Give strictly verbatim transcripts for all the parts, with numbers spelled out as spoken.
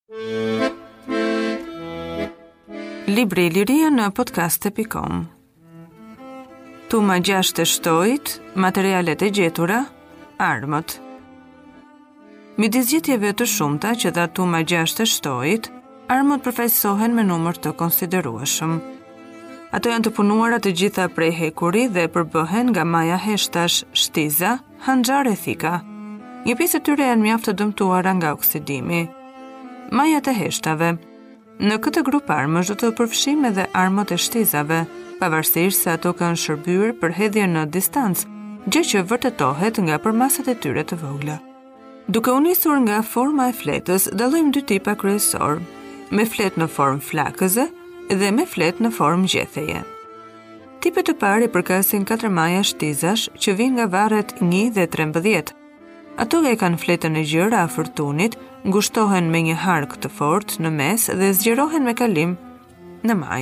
Libri i Liria në podcast punkt com. Tuma gjashtë e shtojit, materialet e gjetura, armët. Midis gjetjeve të shumta që dha tuma gjashtë e shtojit, armët përfaqësohen me numër të konsiderueshëm. Ato janë të punuara të gjitha prej hekuri dhe përbëhen nga maja heshtash, shtiza, hanxhar e thika. Një pjesë e tyre janë mjaft të dëmtuara nga oksidimi. Majat e heshtave. Në këtë grup armësh do të përfshijmë edhe armët e shtizave, pavarësisht se ato kanë shërbyer për hedhje në distancë, gjë që vërtetohet nga përmasat e tyre të vogla. Duke u nisur nga forma e fletës, dallojmë dy tipa kryesor, me fletë në formë flakëze dhe me fletë në formë gjetheje. Tipet të parë i përkasin katër maja shtizash që vijnë nga varret një dhe trembëdhjetë. Ato e kanë fletën e gjerë afër tunit, ngushtohen me një hark të fortë në mes dhe zgjerohen me kalim në maj.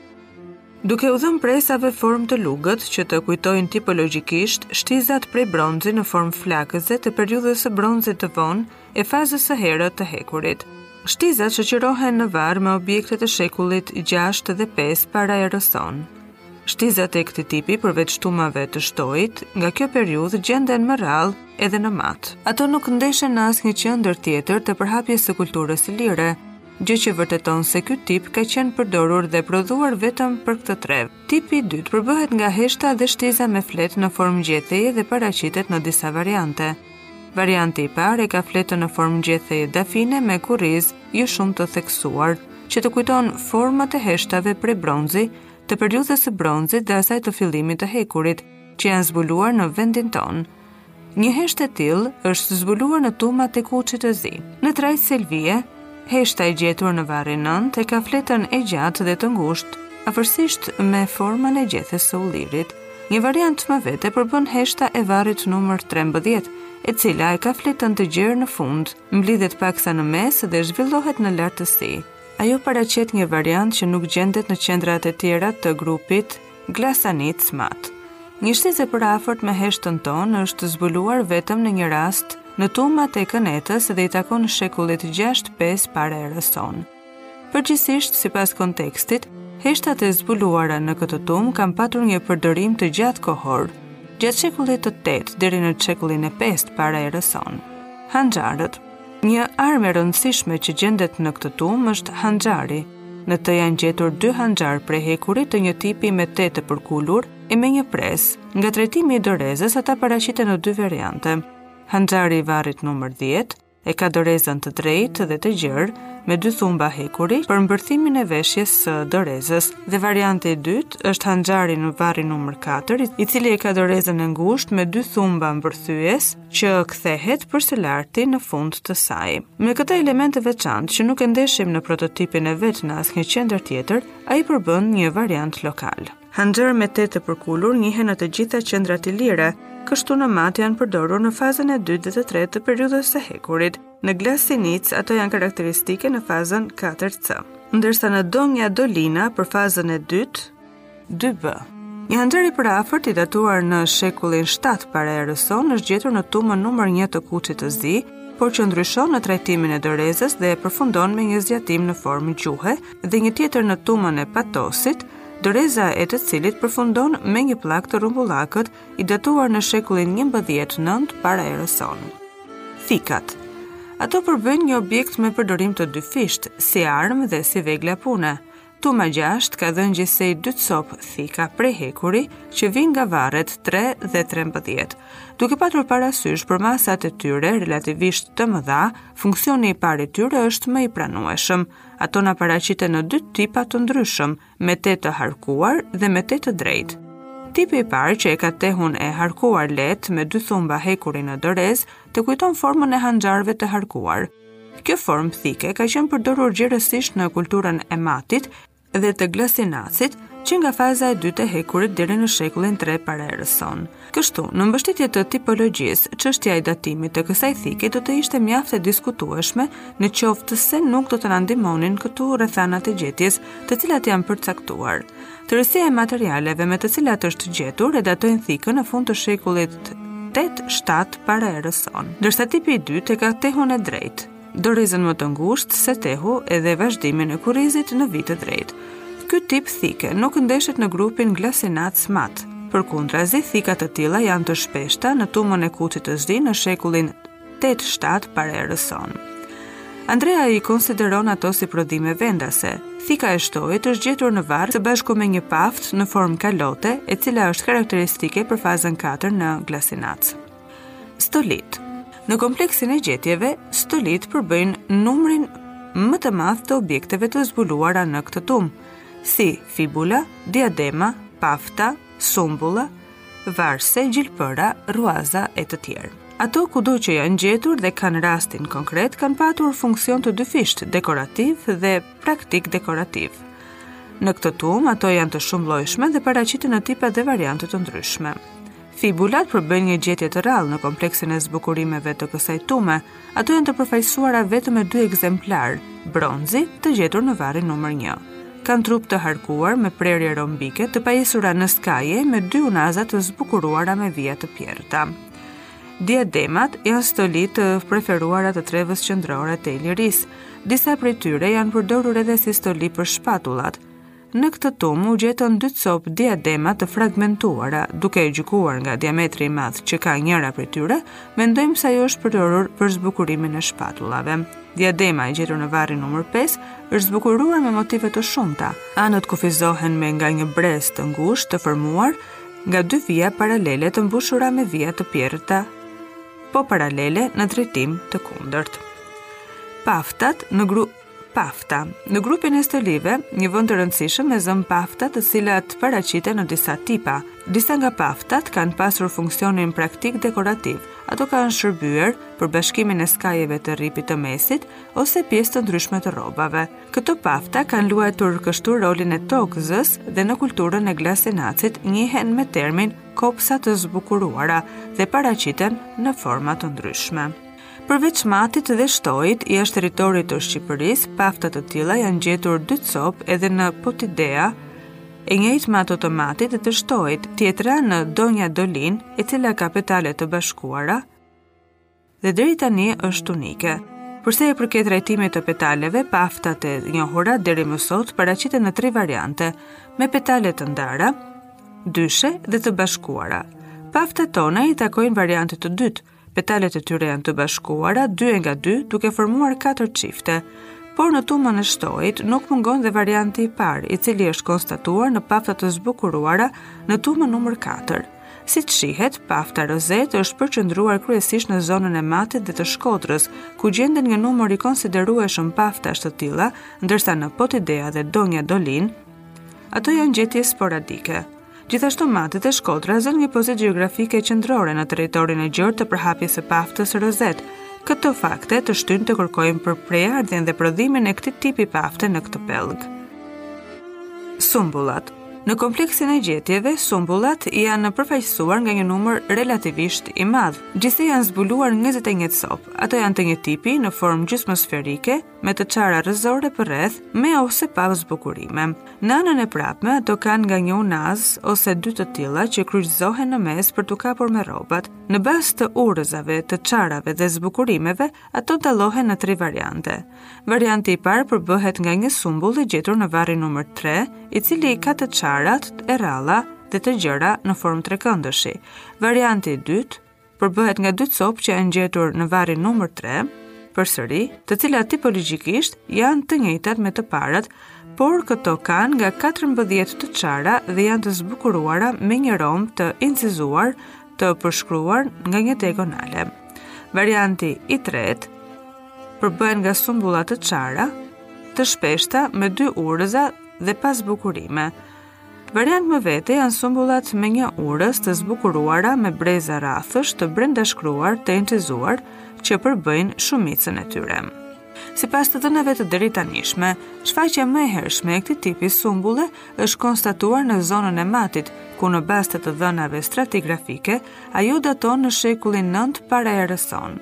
Duke u dhënë presave formë të lugët që të kujtojnë tipologjikisht shtizat prej bronzi në formë flakëze të periudhës së bronzit të vonë e fazës së herët të hekurit. Shtizat shoqërohen në varr me objekte të shekullit gjashtë dhe pesë para erës sonë. Shtizat e këtij tipi përveç tumave të shtojit, nga kjo periudhë gjenden më rrallë edhe në mat. Ato nuk ndeshen në asnjë qendër tjetër të përhapjes së kulturës së lire, gjë që vërteton se ky tip ka qenë përdorur dhe prodhuar vetëm për këtë trev. Tipi i dytë përbëhet nga heshta dhe shtiza me fletë në formë gjetheje dhe paraqitet në disa variante. Varianti i parë ka fletën në formë gjetheje dafine me kurriz jo shumë të theksuar, që të kujton format e heshtave prej bronzi, të periudhës së bronzit dhe asaj të fillimit të hekurit, që janë zbuluar në vendin tonë. Një heshtë e tillë është zbuluar në tumat e Kuçit të Zi. Në trajt Selvie, heshta e gjetur në varrin nënt e ka fletën e gjatë dhe të ngushtë, afërsisht me formën e gjethes së ullirit. Një variant më vete përbën heshta e varrit numër trembëdhjetë, e cila e ka fletën të gjerë në fund, mblidhet paksa në mes dhe zhvillohet në lartësi. Ajo paraqet një variant që nuk gjendet në qendrat e tjera të grupit glasanit smat. Një shtizë e përafërt me heshtën tonë është zbuluar vetëm në një rast në tumat e Kënetës dhe i takon shekullit gjashtë pesë para erës sonë. Përgjithsisht, sipas kontekstit, heshtat e zbuluara në këtë tumë kanë patur një përdorim të gjatë kohor, gjatë shekullit të tetë deri në shekullin e pesë para erës sonë. Hanxharët. Një armë e rëndësishme që gjendet në këtë tumë është hanxhari. Në të janë gjetur dy hanxhar prej hekurit të një tipi me tetë të përkulur e me një pres. Nga trajtimi i dorezës ata paraqiten në dy variante. Hanxhari i varrit numër dhjetë e ka dorezën të drejtë dhe të gjerë me dy thumba hekuri për mbërthimin e veshjes së dorezës, dhe varianti i dytë është hanxhari në varrin numër katër, i cili e ka dorezën e ngushtë me dy thumba mbërthyes që kthehet përse larti në fund të saj. Me këta elemente veçantë që nuk e ndeshim në prototipin e vet në asnjë qendër tjetër, ai përbën një variant lokal. Hanxhar me tetë të përkulur njihen në të gjitha qendrat e lire, kështu në mat janë përdorur në fazën e dytë dhe të tretë të periudhës së hekurit. Në glasinic ato janë karakteristike në fazën katër C, ndërsa në donja dolina për fazën e dytë dy B. Një hanxhar i përafërt i datuar në shekullin shtatë para erës sonë është gjetur në tumën numër një të Kuçit të Zi, por që ndryshon në trajtimin e dorezës dhe e përfundon me një zgjatim në formë gjuhe, dhe një tjetër në tumën e Patosit, doreza e të cilit përfundon me një pllak të rumbullakët i datuar në shekullin njëmbëdhjetë nëntë para erës sonë. Thikat. Ato përbëjnë një objekt me përdorim të dyfisht, si armë dhe si vegla pune. Tuma gjashtë ka dhënë gjithsej dy copë thika prej hekuri që vijnë nga varret tre dhe trembëdhjetë. Duke patur parasysh për masat e tyre relativisht të mëdha, funksioni i parë i tyre është më i pranueshëm. Ato na paraqiten në dy tipa të ndryshëm, me tetë të harkuar dhe me tetë të drejtë. Tipi i parë që e ka tehun e harkuar lehtë me dy thumba hekuri në dorez, të kujton formën e hanxharëve të harkuar. Kjo formë thike ka qenë përdorur gjerësisht në kulturën e matit dhe të glasinacit, që nga faza e dytë e hekurit deri në shekullin tre para erës sonë. Kështu, në mbështetje të tipologjisë, çështja e datimit të kësaj thike do të ishte mjaft e diskutueshme, në qoftë se nuk do të na ndihmonin këtu rrethanat e gjetjes, të cilat janë përcaktuar. Tërësia e materialeve me të cilat është gjetur e datojnë thikën në fund të shekullit tetë shtatë para erës sonë, ndërsa tipi i dytë e ka tehun e drejtë. dorezën më të ngushtë se tehu edhe vazhdimin e kurrizit në vit të drejtë. Ky tip thike nuk ndeshet në grupin Glasenac mat. Përkundrazi, thikat të tilla janë të shpeshta në tumën e kucit të zi në shekullin tetë shtatë para erës sonë. Andrea i konsideron ato si prodhime vendase. Thika e shtojit është gjetur në varr së bashku me një paft në formë kalote, e cila është karakteristike për fazën katër në Glasenac. Stolit. Në kompleksin e gjetjeve, stolit përbëjnë numrin më të madh të objekteve të zbuluara në këtë tumë, si fibula, diadema, pafta, sumbulla, varse, gjilpëra, ruaza e të tjerë. Ato kudo që janë gjetur dhe kanë rastin konkret, kanë patur funksion të dyfisht, dekorativ dhe praktik dekorativ. Në këtë tumë, ato janë të shumëllojshme dhe paraqiten në tipa dhe variante të ndryshme. Fibulat përbëjnë një gjetje të rrallë në kompleksin e zbukurimeve të kësaj tume. Ato janë të përfaqësuara vetëm me dy ekzemplar, bronzi të gjetur në varrin numër një. Kanë trup të harkuar me prerje rombike të pajisura në skaje me dy unaza të zbukuruara me vija të pjerta. Diademat janë stolit të preferuara të trevës qendrore të Ilirisë. Disa prej tyre janë përdorur edhe si stoli për shpatullat. Në këtë tumë u gjetën dy copë diadema të fragmentuara, duke e gjykuar nga diametri i madh që ka njëra prej tyre, mendojmë se ajo është përdorur për zbukurimin e shpatullave. Diadema e gjetur në varrin numër pesë është zbukuruar me motive të shumta. Anët kufizohen me nga një brez të ngushtë të formuar nga dy vija paralele të mbushura me vija të pjerta, po paralele në drejtim të kundërt. Paftat në grup Pafta. Në grupin e stolive, një vend të rëndësishëm me zëm pafta, të cilat paraqiten në disa tipa. Disa nga paftat kanë pasur funksionin praktik dekorativ. Ato kanë shërbyer për bashkimin e skajeve të rripit të mesit ose pjesë të ndryshme të rrobave. Këto pafta kanë luajtur kështu rolin e tokëzës dhe në kulturën e Glasenacit njihen me termin kopsa të zbukuruara dhe paraqiten në forma të ndryshme. Përveç matit dhe shtojit, jashtë territorit të Shqipërisë, pafta të tilla janë gjetur dy copë edhe në Potidea, e njëjtë me ato të matit dhe të shtojit, tjetra në Donja Dolin, e cila ka petale të bashkuara dhe deri tani është unike. Përsa i përket trajtimit të petaleve, paftat e njohura deri më sot paraqiten në tre variante, me petale të ndara, dyshe dhe të bashkuara. Paftat tona i takojnë variantit të dytë. Petalet e tyre janë të bashkuara, dy nga dy, duke formuar katër çifte. Por në tumën e shtojit nuk mungon dhe varianti i parë, i cili është konstatuar në pafta të zbukuruara në tumën numër katër. Siç shihet, pafta rozet është përqendruar kryesisht në zonën e matit dhe të Shkodrës, ku gjenden një numër i konsiderueshëm paftash të tilla, ndërsa në Potidea dhe Donja Dolin, ato janë gjetje sporadike. Gjithashtu matit e Shkodra zën një pozitë gjeografike qendrore në territorin e gjerë të përhapjes së paftës rozet. Këto fakte të shtyn të kërkojmë për prejardhjen dhe prodhimin e këtij tipi pafte në këtë pellg. Sumbullat. Në kompleksin e gjetjeve, sumbullat janë përfaqësuar nga një numër relativisht i madh. Gjithsej janë zbuluar njëzet e një copë. Ato janë të një tipi në formë gjysmosferike, me të çara rrëzore përreth, me ose pa zbukurime. Në anën e prapme, ato kanë nga një unaz ose dy të tilla që kryqëzohen në mes për t'u kapur me rrobat. Në bazë të urëzave, të çarave dhe zbukurimeve, ato dallohen në tre variante. Varianti i parë përbëhet nga një sumbull i gjetur në varrin numër tre, i cili ka të çarat e rralla dhe të gjëra në formë trekëndëshi. Varianti i dytë përbëhet nga dy copë që janë gjetur në varrin numër tre, përsëri, të cilat tipologjikisht janë të njëjtat me të parat, por këto kanë nga katërmbëdhjetë të çara dhe janë të zbukuruara me një romb të incizuar të përshkruar nga një diagonale. Varianti i tretë përbëhen nga sumbulla të çara, të shpeshta me dy urëza dhe pa zbukurime. Variant më vete janë sumbullat me një urës të zbukuruara me breza rrathësh të brendashkruar të incizuar që përbëjnë shumicën e tyre. Sipas të dhënave të deritanishme, shfaqja më e hershme e këtij tipi sumbulle është konstatuar në zonën e matit, ku në bazë të dhënave stratigrafike, ajo daton në shekullin nëntë para erës sonë.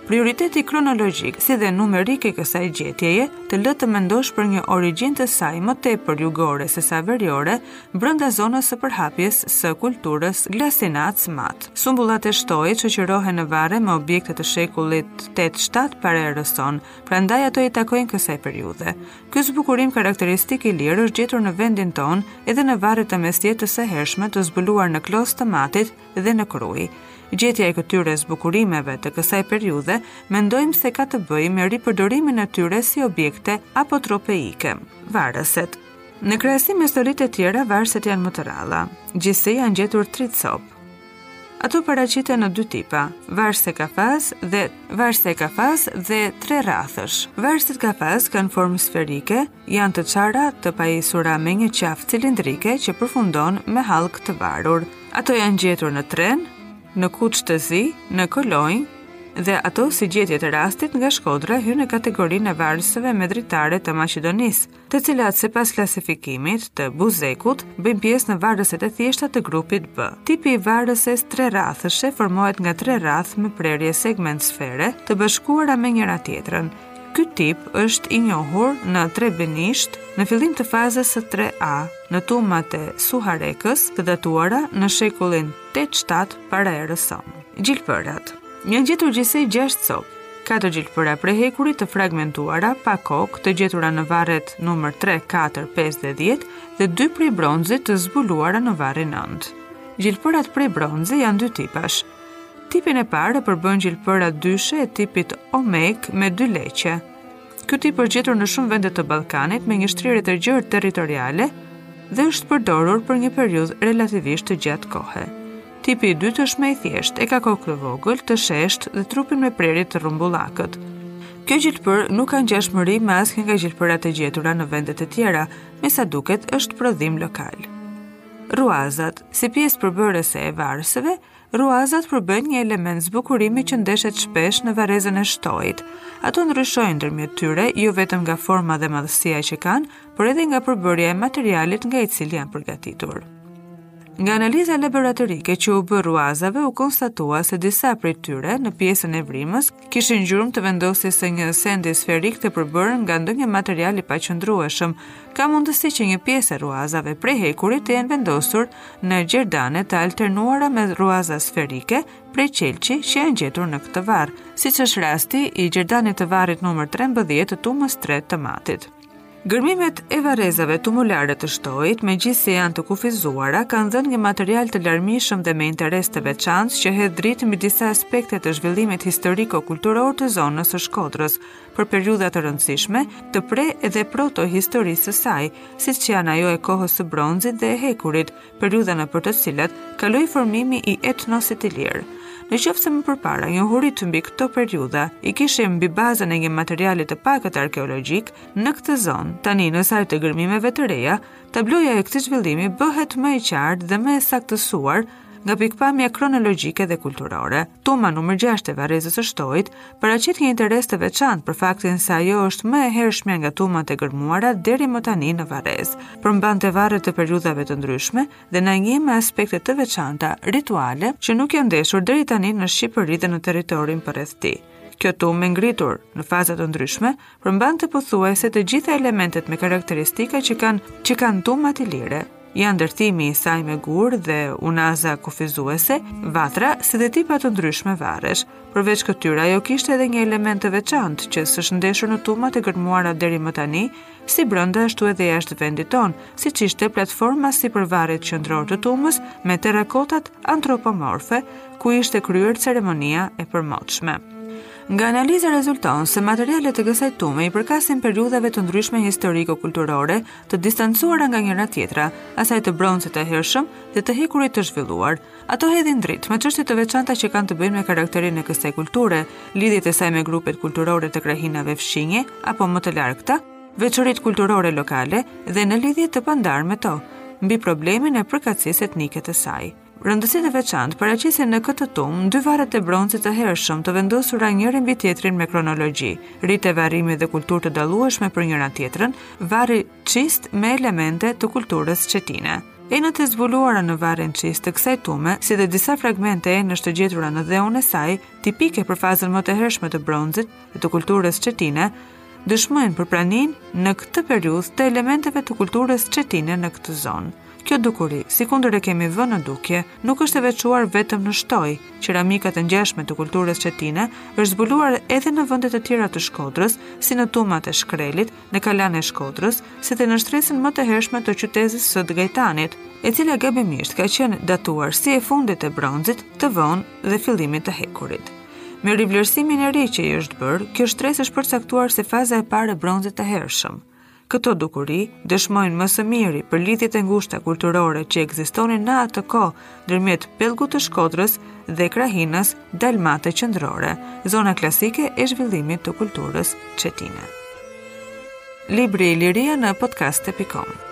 Prioriteti kronologjik si dhe numerik i kësaj gjetjeje të lë të mendosh për një origjinë të saj më tepër jugore se sa veriore brenda zonës së përhapjes së kulturës Glasinac-Mat. Sumbullat e shtojit shoqërohen në varre me objekte të shekullit tetë shtatë para erës sonë, prandaj ato i takojnë kësaj periudhe. Ky zbukurim karakteristik i lirë është gjetur në vendin tonë edhe në varret e mesjetës së hershme të zbuluar në Klos të Matit dhe në Krujë. Gjetja e këtyre zbukurimeve të kësaj periudhe mendojmë se ka të bëjë me ripërdorimin e tyre si objekte apo tropeike. Varëset. Në krahasim me historitë e tjera, varëset janë më të rralla. Gjithsej janë gjetur tri copë. Ato paraqiten në dy tipa, varëse kafaz dhe varëse kafaz dhe tre rrathësh. Varëset kafaz kanë formë sferike, janë të çara të pajisura me një qafë cilindrike që përfundon me hallk të varur. Ato janë gjetur në tren, në kuç të zi, në kolonjë dhe ato si gjetje të rastit nga Shkodra hyn në kategorinë e varëseve medritare të Maqedonisë, të cilat sipas klasifikimit të Buzekut bëjnë pjesë në varëset e thjeshta të grupit B. Tipi i varëses tre rrathëshe formohet nga tre rrath me prerje segment sfere të bashkuara me njëra tjetrën. Ky tip është i njohur në Trebenisht në fillim të fazës së tre A, në tumat e Suharekës të datuara në shekullin tetë shtatë para erës sonë. Gjilpërat. Janë gjetur gjithsej gjashtë copë, katër gjilpëra prehekurit të fragmentuara pa kokë të gjetura në varret numër tre, katër, pesë dhe dhjetë dhe dy prej bronzit të zbuluara në varrin nëntë. Gjilpërat prej bronzi janë dy tipash. Tipin e parë përbën gjilpëra dyshe e tipit Omek me dy leqe. Ky tip është gjetur në shumë vende të Ballkanit me një shtrirje të gjerë territoriale dhe është përdorur për një periudhë relativisht të gjatë kohe. Tipi i dytë është më i thjeshtë, e ka kokë të vogël, të sheshtë dhe trupin me prerje të rrumbullakët. Kjo gjilpër nuk ka ngjashmëri me asnjë nga gjilpërat e gjetura në vendet e tjera, me sa duket është prodhim lokal. Ruazat, si pjesë përbërëse e varëseve, ruazat përbën një element zbukurimi që ndeshet shpesh në varrezën e shtojit. Ato ndryshojnë ndërmjet tyre jo vetëm nga forma dhe madhësia që kanë, por edhe nga përbërja e materialit nga i cili janë përgatitur. Nga analiza laboratorike që u bë ruazave u konstatua se disa prej tyre në pjesën e vrimës kishin gjurmë të vendosjes së një sendi sferik të përbërën nga ndonjë material i paqëndrueshëm. Ka mundësi që një pjesë e ruazave prej hekurit të jenë vendosur në gjerdane të alternuara me ruaza sferike prej qelçi që janë gjetur në këtë varr, siç është rasti i gjerdanit të varrit numër trembëdhjetë të tumës tre të Matit. Gërmimet e varrezave tumulare të shtojit, megjithëse janë të kufizuara, kanë dhënë një material të larmishëm dhe me interes të veçantë që hedh dritë mbi disa aspekte të zhvillimit historiko-kulturor të zonës së Shkodrës për periudha të rëndësishme të pre- dhe proto-historisë së saj, siç janë ajo e kohës së bronzit dhe e hekurit, periudha nëpër të cilat kaloi formimi i etnosit i lirë. Në qoftë se më përpara njohurit mbi këto periudha i kishim mbi bazën e një materiali të pakët arkeologjik në këtë zonë. Tani në saj të gërmimeve të reja, tabloja e këtij zhvillimi bëhet më e qartë dhe më e saktësuar nga pikpamja kronologjike dhe kulturore. Tuma numër gjashtë e varrezës së shtojit paraqit një interes të veçantë për faktin se ajo është më e hershmja nga tumat e gërmuara deri më tani në varrezë. Përmbante varre të periudhave të ndryshme dhe na njeh me aspekte të veçanta rituale që nuk janë ndeshur deri tani në Shqipëri dhe në territorin përreth tij. Kjo tumë ngritur në faza të ndryshme përmbante pothuajse të gjitha elementet me karakteristika që kanë që kanë tumat i lire. Janë ndërtimi i saj me gur dhe unaza kufizuese, vatra si dhe tipa të ndryshme varresh. Përveç këtyre ajo kishte edhe një element të veçantë që s'është ndeshur në tumat e gërmuara deri më tani, si brenda ashtu edhe jashtë vendit ton, siç ishte platforma sipër varrit qendror të tumës me terrakotat antropomorfe, ku ishte kryer ceremonia e përmotshme. Nga analiza rezulton se materialet e kësaj tume i përkasin periudhave të ndryshme historiko-kulturore të distancuara nga njëra tjetra, asaj të bronzit të hershëm dhe të hekurit të zhvilluar. Ato hedhin dritë me çështje të veçanta që kanë të bëjnë me karakterin e kësaj kulture, lidhjet e saj me grupet kulturore të krahinave fshinje apo më të largëta, veçoritë kulturore lokale dhe në lidhje të pandarë me to, mbi problemin e përkatësisë etnike të saj. Rëndësitë e veçantë paraqisin në këtë tumë dy varret e bronzit të hershëm të vendosura njëri mbi tjetrin me kronologji, rite varrimi dhe kulturë të dallueshme për njëra tjetrën, varri çist me elemente të kulturës çetine. Enët e zbuluara në varrin çist të kësaj tume, si dhe disa fragmente enësh të gjetura në dheun e saj, tipike për fazën më të hershme të bronzit dhe të kulturës çetine, dëshmojnë për praninë në këtë periudhë të elementeve të kulturës çetine në këtë zonë. Kjo dukuri, sikundër e kemi vënë në dukje, nuk është e veçuar vetëm në Shtoj. Qeramikat e ngjashme të kulturës çetine është zbuluar edhe në vende të tjera të Shkodrës, si në tumat e Shkrelit, në Kalan e Shkodrës, si dhe në shtresën më të hershme të qytetit së Gajtanit, e cila gabimisht ka qenë datuar si e fundit e bronzit, të vonë dhe fillimit të hekurit. Me rivlerësimin e ri që i është bërë, kjo shtresë është përcaktuar si faza e parë e bronzit të hershëm. Këto dukuri dëshmojnë më së miri për lidhjet e ngushta kulturore që ekzistonin në atë kohë ndërmjet pellgut të Shkodrës dhe krahinës dalmate qendrore, zona klasike e zhvillimit të kulturës çetine. Libri i Liria në podcast punkt com